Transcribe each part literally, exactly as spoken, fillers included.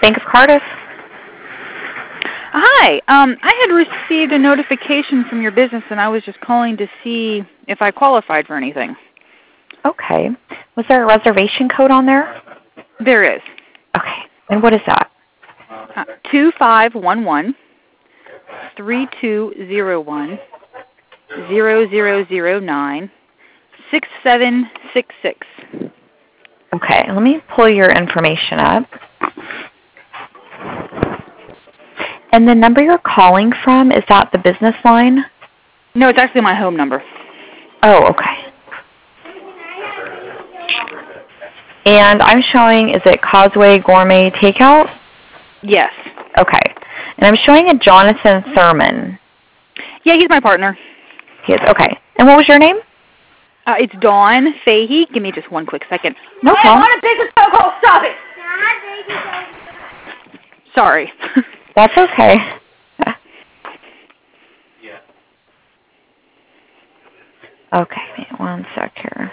Bank of Cardiff. Hi. Um, I had received a notification from your business, and I was just calling to see if I qualified for anything. Okay. Was there a reservation code on there? There is. Okay. And what is that? Uh, two five one one three two zero one zero zero zero nine six seven six six. Okay. Let me pull your information up. And the number you're calling from, is that the business line? No, it's actually my home number. Oh, okay. And I'm showing, is it Causeway Gourmet Takeout? Yes. Okay. And I'm showing a Jonathan Thurman. Yeah, he's my partner. He is, okay. And what was your name? Uh, it's Dawn Fahey. Give me just one quick second. No I problem. want a business phone call. Stop it. Sorry. That's okay. Okay, wait one sec here.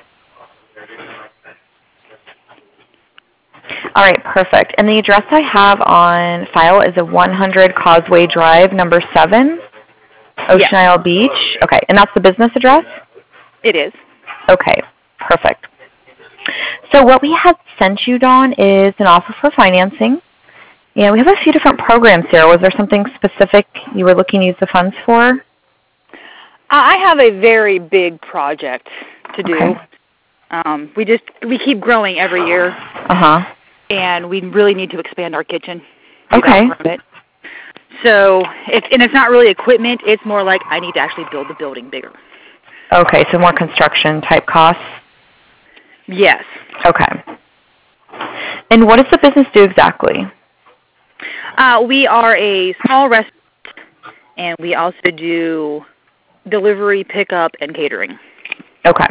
All right, perfect. And the address I have on file is a one hundred Causeway Drive, number seven, Ocean Yes. Isle Beach. Okay, and that's the business address? It is. Okay, perfect. So what we have sent you, Dawn, is an offer for financing. Yeah, we have a few different programs here. Was there something specific you were looking to use the funds for? I have a very big project to do. Okay. Um, we just we keep growing every year, Uh-huh. and we really need to expand our kitchen. Okay. It. So, it's, and it's not really equipment. It's more like I need to actually build the building bigger. Okay, so more construction type costs? Yes. Okay. And what does the business do exactly? Uh, we are a small restaurant, and we also do delivery, pickup, and catering. Okay.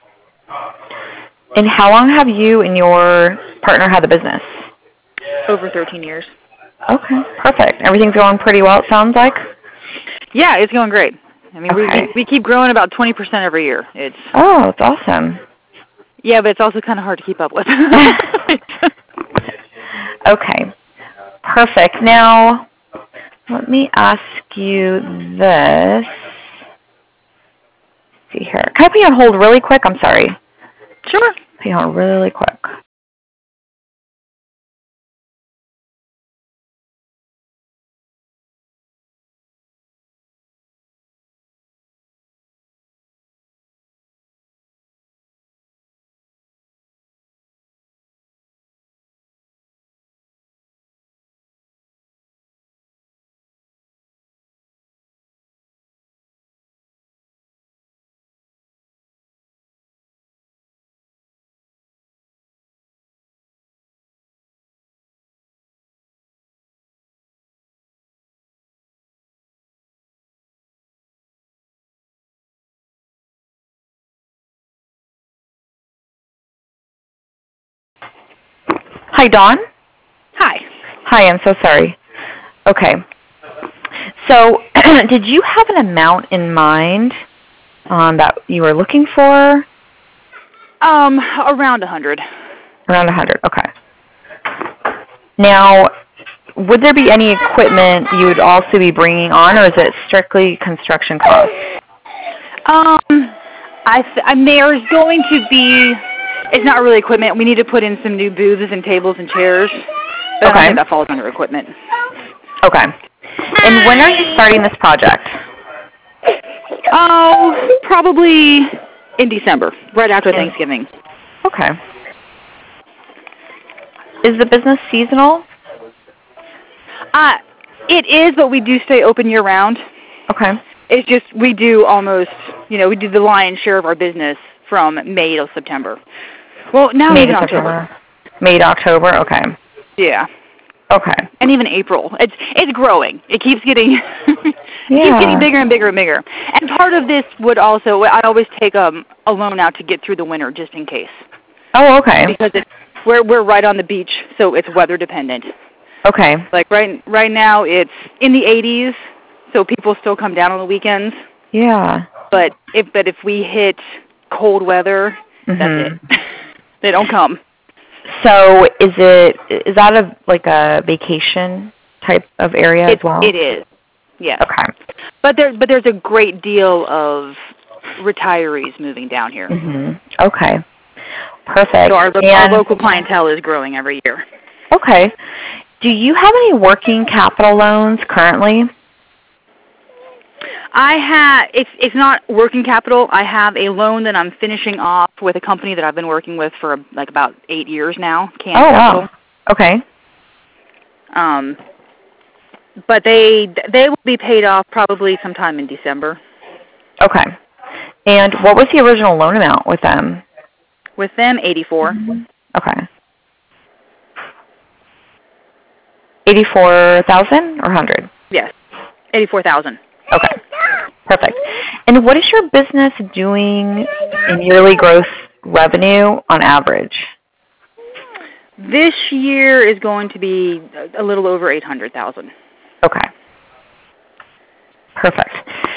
And how long have you and your partner had the business? Over thirteen years. Okay, perfect. Everything's going pretty well, it sounds like? Yeah, it's going great. I mean, Okay. we we keep growing about twenty percent every year. It's Oh, it's awesome. Yeah, but it's also kind of hard to keep up with. Okay, perfect. Now, let me ask you this. Let's see here. Can I put you on hold really quick? I'm sorry. Sure. Put you on really quick. Hi, Dawn. Hi. Hi, I'm so sorry. Okay. So, did you have an amount in mind um, that you were looking for? Um, around a hundred. Around one hundred, okay. Now, would there be any equipment you would also be bringing on, or is it strictly construction costs? Um, I, th- I there's going to be. It's not really equipment. We need to put in some new booths and tables and chairs. But I don't Okay. think that falls under equipment. Okay. And when are you starting this project? Oh, probably in December, right after In- Thanksgiving. Okay. Is the business seasonal? Uh, it is, but we do stay open year-round. Okay. It's just we do almost, you know, we do the lion's share of our business from May till September. Well, now May even to October. September. May to October? Okay. Yeah. Okay. And even April. It's it's growing. It keeps getting it Yeah. keeps getting bigger and bigger and bigger. And part of this would also I always take um, a loan out to get through the winter just in case. Oh, okay. Because it, we're we're right on the beach, so it's weather dependent. Okay. Like right right now it's in the eighties, so people still come down on the weekends. Yeah. But if but if we hit cold weather, Mhm. that's it. They don't come. So is it is that a like a vacation type of area it, as well? It is, yes. Okay. But there, but there's a great deal of retirees moving down here. Mhm. Okay. Perfect. So our, and, our local clientele is growing every year. Okay. Do you have any working capital loans currently? I have, it's, it's not working capital. I have a loan that I'm finishing off with a company that I've been working with for like about eight years now, Can oh, Capital. Wow. Okay. Um, but they they will be paid off probably sometime in December. Okay. And what was the original loan amount with them? With them, eighty-four. Okay. eighty-four thousand or one hundred? Yes, eighty-four thousand. Okay. Perfect. And what is your business doing in yearly gross revenue on average? This year is going to be a little over eight hundred thousand. Okay. Perfect.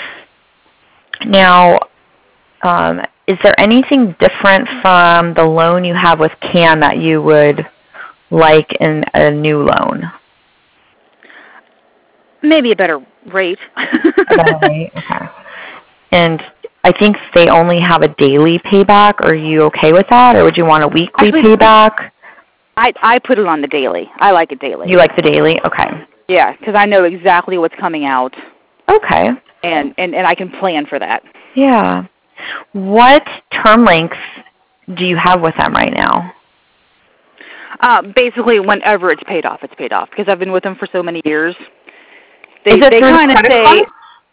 Now, um, is there anything different from the loan you have with Can that you would like in a new loan? Maybe a better rate. A better rate? Okay. And I think they only have a daily payback. Are you okay with that, or would you want a weekly Actually, payback? I I put it on the daily. I like it daily. You like the daily? Okay. Yeah, because I know exactly what's coming out. Okay. And, and, and I can plan for that. Yeah. What term lengths do you have with them right now? Uh, basically, whenever it's paid off, it's paid off. Because I've been with them for so many years. They, Is it they through kind of credit say card?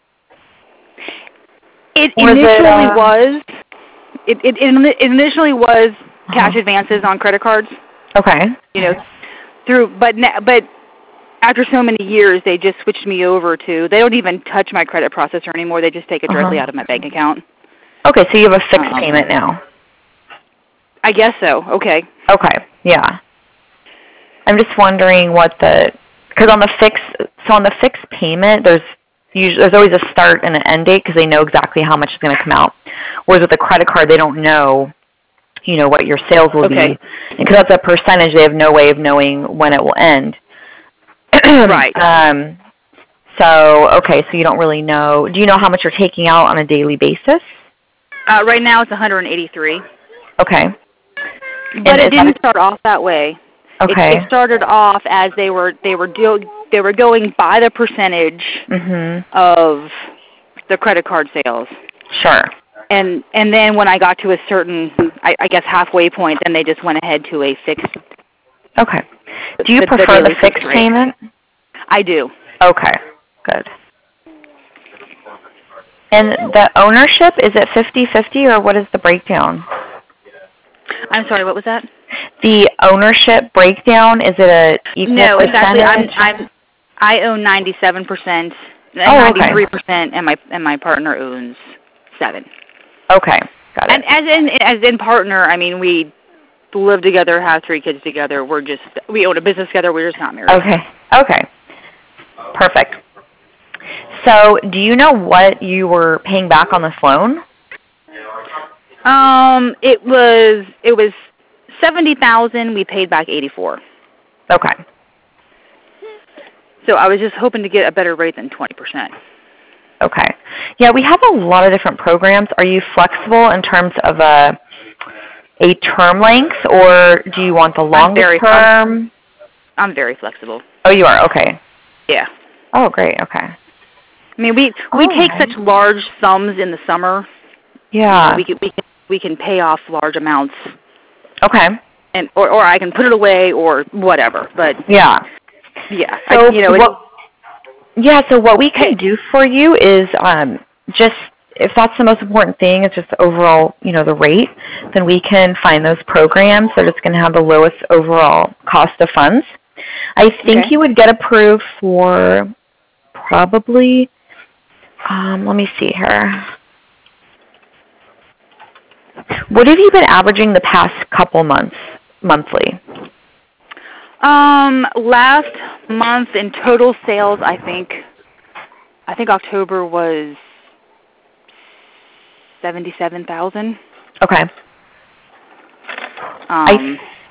it Or is initially it, uh, was it, it it initially was cash uh-huh. advances on credit cards. Okay. You know, through but na- but after so many years, they just switched me over to. They don't even touch my credit processor anymore. They just take it directly uh-huh. out of my bank account. Okay, so you have a fixed um, payment now. I guess so. Okay. Okay. Yeah. I'm just wondering what the because on the fixed so on the fixed payment there's usually there's always a start and an end date because they know exactly how much is going to come out. Whereas with a credit card, they don't know, you know, what your sales will okay. be, because that's a percentage. They have no way of knowing when it will end. Right. Um. So okay, so you don't really know. Do you know how much you're taking out on a daily basis? Uh, right now it's one hundred eighty-three. Okay. But and it didn't that, start off that way. Okay. It, it started off as they were they were deal, they were going by the percentage mm-hmm. of the credit card sales. Sure. And and then when I got to a certain, I, I guess halfway point, then they just went ahead to a fixed. Okay. Do you the, prefer the, the fixed payment? I do. Okay. Good. And the ownership, is it fifty-fifty, or what is the breakdown? I'm sorry, what was that? The ownership breakdown, is it a equal no, percentage? No, it's actually, I'm, I'm, I own ninety-seven percent, oh, okay. ninety-three percent, and my and my partner owns seven. Okay, got it. And as in as in partner, I mean we live together, have three kids together. We're just we own a business together. We're just not married. Okay. Okay. Perfect. So, do you know what you were paying back on this loan? Um, it was it was seventy thousand. We paid back eighty-four. Okay. So I was just hoping to get a better rate than twenty percent. Okay. Yeah, we have a lot of different programs. Are you flexible in terms of a a term length, or do you want the longest term? I'm, I'm very flexible. Oh, you are? Okay. Yeah. Oh, great. Okay. I mean, we we All take right. such large sums in the summer. Yeah. You know, we can we can we can pay off large amounts. Okay. And or or I can put it away or whatever. But yeah. Yeah. So I, you know. What, yeah. So what we can do for you is um, just if that's the most important thing, it's just the overall, you know, the rate. Then we can find those programs that it's going to have the lowest overall cost of funds. I think okay. you would get approved for probably. Um, let me see here. What have you been averaging the past couple months, monthly? Um, last month in total sales, I think, I think October was seventy-seven thousand. Okay. Um,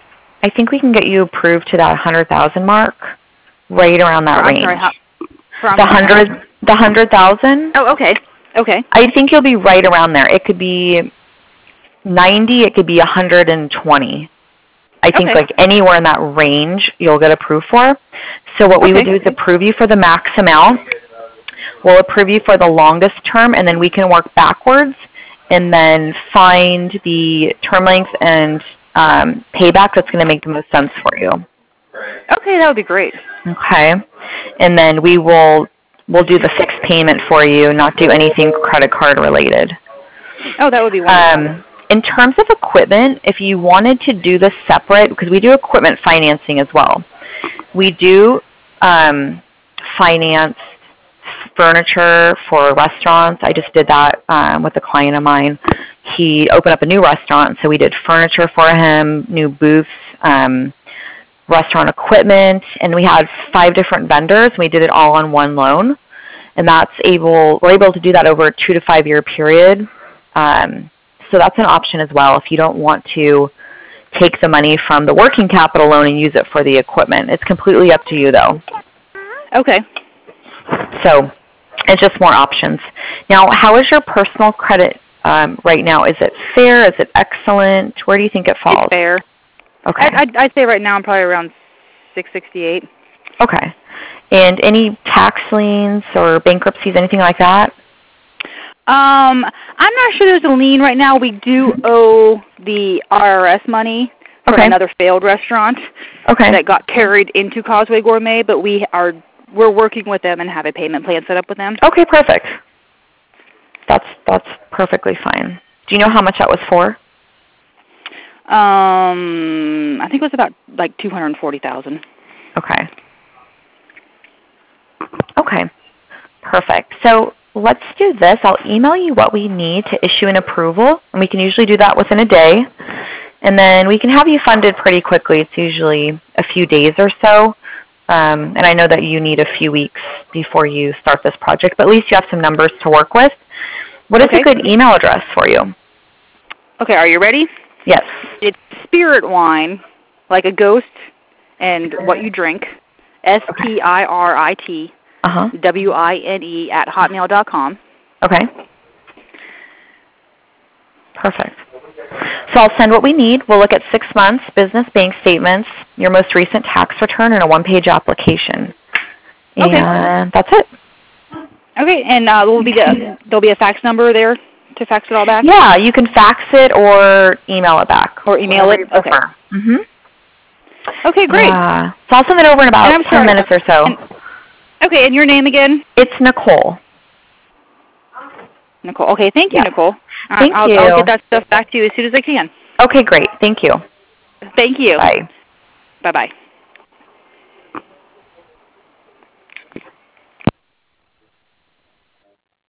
I think we can get you approved to that one hundred thousand mark, right around that I'm range. sorry, how, from the hundred, the hundred thousand. Oh, okay, okay. I think you'll be right around there. It could be ninety. It could be one hundred twenty. I think Okay. like anywhere in that range you'll get approved for. So what we Okay. would do is approve you for the max amount. We'll approve you for the longest term, and then we can work backwards and then find the term length and um, payback that's going to make the most sense for you. Okay, that would be great. Okay. And then we will we'll do the fixed payment for you, not do anything credit card related. Oh, that would be wonderful. Um, in terms of equipment, if you wanted to do this separate, because we do equipment financing as well. We do um, finance furniture for restaurants. I just did that um, with a client of mine. He opened up a new restaurant, so we did furniture for him, new booths, um, restaurant equipment, and we had five different vendors. We did it all on one loan, and that's able. We're able to do that over a two to five year period. Um, so that's an option as well if you don't want to take the money from the working capital loan and use it for the equipment. It's completely up to you, though. Okay. So it's just more options. Now, how is your personal credit um, right now? Is it fair? Is it excellent? Where do you think it falls? It's fair. Okay. I'd, I'd, I'd say right now I'm probably around six sixty-eight. Okay. And any tax liens or bankruptcies, anything like that? Um, I'm not sure there's a lien right now. We do owe the I R S money from Okay. another failed restaurant Okay. that got carried into Causeway Gourmet, but we are we're working with them and have a payment plan set up with them. Okay, perfect. That's that's perfectly fine. Do you know how much that was for? Um, I think it was about like two hundred forty thousand. Okay. Okay. Perfect. So let's do this. I'll email you what we need to issue an approval, and we can usually do that within a day. And then we can have you funded pretty quickly. It's usually a few days or so. Um, and I know that you need a few weeks before you start this project, but at least you have some numbers to work with. What is Okay. a good email address for you? Okay, are you ready? Yes. It's spirit wine, like a ghost, and what you drink, S P I R I T Uh-huh. W I N E at hotmail dot com. Okay. Perfect. So I'll send what we need. We'll look at six months, business bank statements, your most recent tax return, and a one-page application. Okay. And that's it. Okay, and uh, there'll be a, there'll be a fax number there to fax it all back? Yeah, you can fax it or email it back. Or email it? Okay. Mm-hmm. Okay, great. Uh, so I'll send it over in about And I'm ten sorry. minutes or so. And, okay, and your name again? It's Nicole. Nicole. Okay, thank you, Yeah. Nicole. Uh, Thank I'll, you. I'll get that stuff back to you as soon as I can. Okay, great. Thank you. Thank you. Bye. Bye-bye.